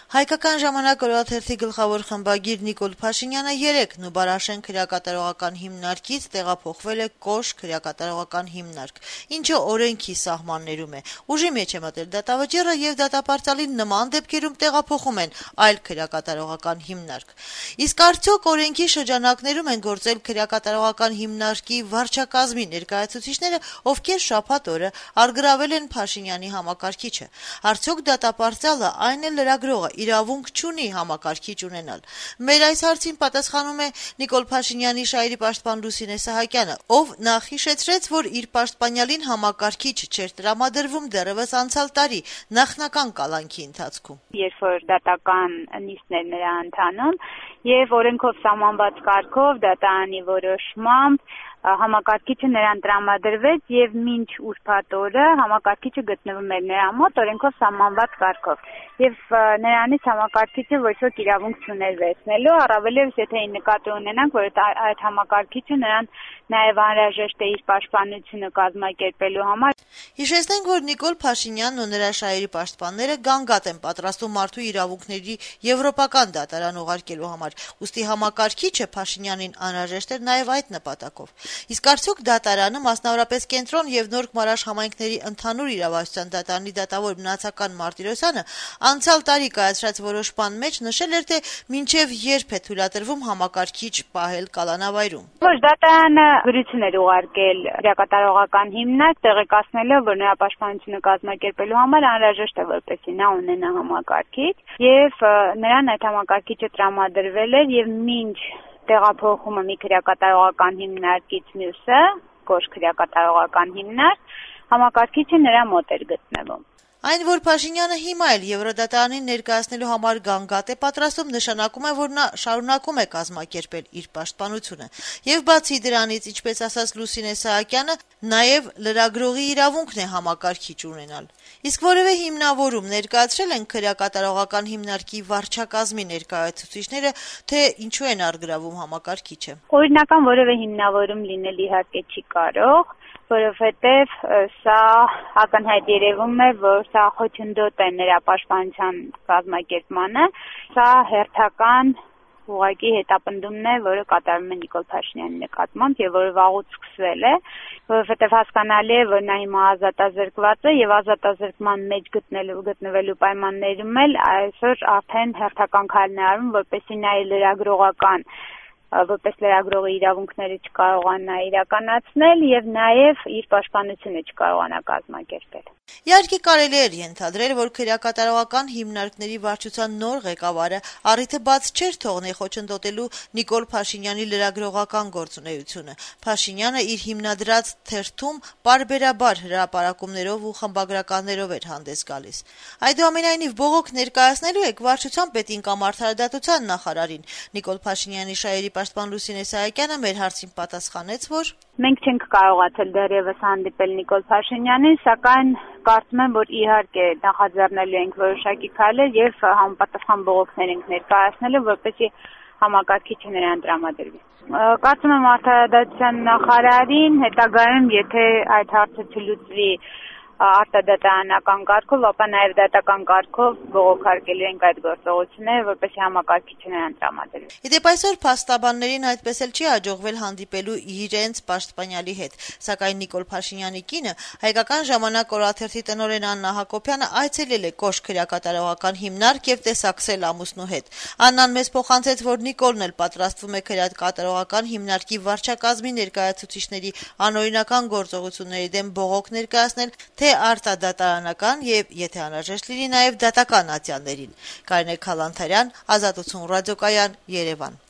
Հայկական ժամանակ օրաթերթի գլխավոր խմբագիր Նիկոլ Փաշինյանը երեկ Նուբարաշեն քրեակատարողական հիմնարկից տեղափոխվել է Կոշ քրեակատարողական հիմնարկ, ինչը օրենքի սահմաններում է։ Ուժի մեջ է մտել դատավճիռը եւ դատապարտյալին նման դեպքերում տեղափոխում են այլ քրեակատարողական հիմնարկ։ Իսկ արդյոք օրենքի շրջանակներում են գործել քրեակատարողական հիմնարկի վարչակազմի ներկայացուցիչները, ովքեր շաբաթ օրը արգրավել են Փաշինյանի համակարգիչը։ Արդյոք դատապարտյալը, այն էլ լրագրողը, իրավունք չունի համակարգիչ ունենալ։ Մեր այս հարցին պատասխանում է Նիկոլ Փաշինյանի շահերի պաշտպան Լուսինե Սահակյանը, ով նախ հիշեցրեց, որ իր պաշտպանյալին համակարգիչ չէր տրամադրվում դեռևս անցյալ տարի նախնական կալանքի ընթացքում։ Երբ որ դատական նիստներ նրա ընթանում եւ օրենքով սահմանված կարգով դատարանի որոշմամբ համակարգիչը նրան տրամադրվեց եւ մինչ ուրբաթ օրը համակարգիչը գտնվում էր նրա մոտ օրենքով սահմանված կարգով եւ նրանից համակարգիչը ոչ ոք իրավունք չուներ վերցնելու, առավելևս եթե նկատի ունենանք, որ այդ համակարգիչը նրան նաեւ անհրաժեշտ է իր պաշտպանությունը կազմակերպելու համար։ Հիշեցնենք, որ Նիկոլ Փաշինյանն ու նրա շահերի պաշտպանները գանգատ են պատրաստում մարդու իրավունքների եվրոպական դատարան ուղարկելու համար, ուստի համակարգիչը Փաշինյանին անհրաժեշտ էր նաեւ այդ նպատակով։ Իսկ արդյոք դատարանը, մասնավորապես Կենտրոն եւ Նոր Գմարաշ համայնքների ընդհանուր իրավասության դատարանի դատավոր Մնացական Մարտիրոսյանը անցյալ տարի կայացրած որոշման մեջ նշել էր, թե մինչեւ երբ է թույլատրվում համակարգիչ պահել կալանավայրում։ Ոչ, դատարանը գրություն էր ուղարկել քրեակատարողական հիմնարկ, տեղեկացնելով, որ նրա պաշտպանությունը կազմակերպելու համար անհրաժեշտ է, որպեսզի նա ունենա համակարգիչ, եւ նրան այդ համակարգիչը տրամադրվել էր եւ մինչ տեղափոխումը մի քրեակատարողական հիմնարկից մյուսը, Կոշ քրեակատարողական հիմնարկ, համակարգիչը նրա մոտ էր գտնվում։ Այն, որ Փաշինյանը հիմա էլ Եվրոդատարանին ներկայացնելու համար գանգատ է պատրաստում, նշանակում է, որ նա շարունակում է կազմակերպել իր պաշտպանությունը։ Եվ բացի դրանից, ինչպես ասաց Լուսինե Սահակյանը, նաև լրագրողի իրավունքն է համակարգիչ ունենալ։ Իսկ որևէ հիմնավորում ներկայացրել են քրեակատարողական հիմնարկի վարչակազմի ներկայացուցիչները, թե ինչու են արգրավում համակարգիչը։ Օրինական որևէ հիմնավորում լինել իհարկե չի կարող, որովհետև սա ակնհայտ երևում է, որ սա խոչընդոտ է նրա պաշտպանության կազմակերպմանը, սա հերթական ուղղակի հետապնդումն է, որը կատարվում է Նիկոլ Փաշինյանի նկատմամբ եւ որը վաղուց սկսվել է, որովհետեւ հասկանալի է, որ նա հիմա ազատազրկված է եւ ազատազրկման մեջ գտնվելու պայմաններում էլ այսօր արդեն հերթական քայլն է արվում, որպեսզի նա լրագրողական որպես լրագրողի իրավունքները չկարողանա իրականացնել եւ նաեւ իր պաշտպանությունը չկարողանա կազմակերպել։ Իհարկե կարելի է ենթադրել, որ քրեակատարողական հիմնարկների վարչության նոր ղեկավարը առիթը բաց չէր թողնել խոչընդոտելու Նիկոլ Փաշինյանի լրագրողական գործունեությունը։ Փաշինյանը իր հիմնադրած թերթում պարբերաբար հրապարակումներով ու խմբագրականներով էր հանդես գալիս։ Այդուամենայնիվ բողոք ներկայացնելու եք վարչության պետին կամ արդարադատության նախարարին։ Նիկոլ Փաշինյանի շահերի պաշտպան Լուսինե Սահակյանը մեր հարցին պատասխանեց, որ մենք չենք կարողացել դեռևս հանդիպել Նիկոլ Փաշինյանին, սակայն կարծում եմ, որ իհարկե նախաձեռնելու ենք որոշակի քայլեր եւ համապատասխան բողոքներ ենք ներկայացնելու, որպեսզի համակարգիչը նրան տրամադրվի։ Կարծում եմ արդարադատության նախարարին հետագայում, եթե այդ հարցը չլուծվի արտադատարանական կարգով, ապա նաև դատական կարգով բողոքարկելու ենք այդ գործողությունները, որպեսզի համակարգիչը նրան տրամադրվի։ Իդեպ այսօր փաստաբաններին այդպես էլ չի հաջողվել հանդիպելու իրենց պաշտպանյալի հետ, սակայն Նիկոլ Փաշինյանի կինը Հայկական ժամանակ օրաթերթի տնօրեն Աննա Հակոբյանը այցելել է Կոշ քրեակատարողական հիմնարկ եւ տեսակցել ամուսնու հետ։ Աննան մեզ փոխանցեց, որ Նիկոլն էլ պատրաստվում է քրեակատարողական հիմնարկի վարչակազմի ներկայացուցիչների անօրինական գործողությունների դեմ բողոք ներկայացնել, թե արտադատարանական եւ եթե անհրաժեշտ լինի նաեւ դատական ատյաններին։ Կարինե Քալանթարյան, Ազատություն ռադիոկայան, Երևան։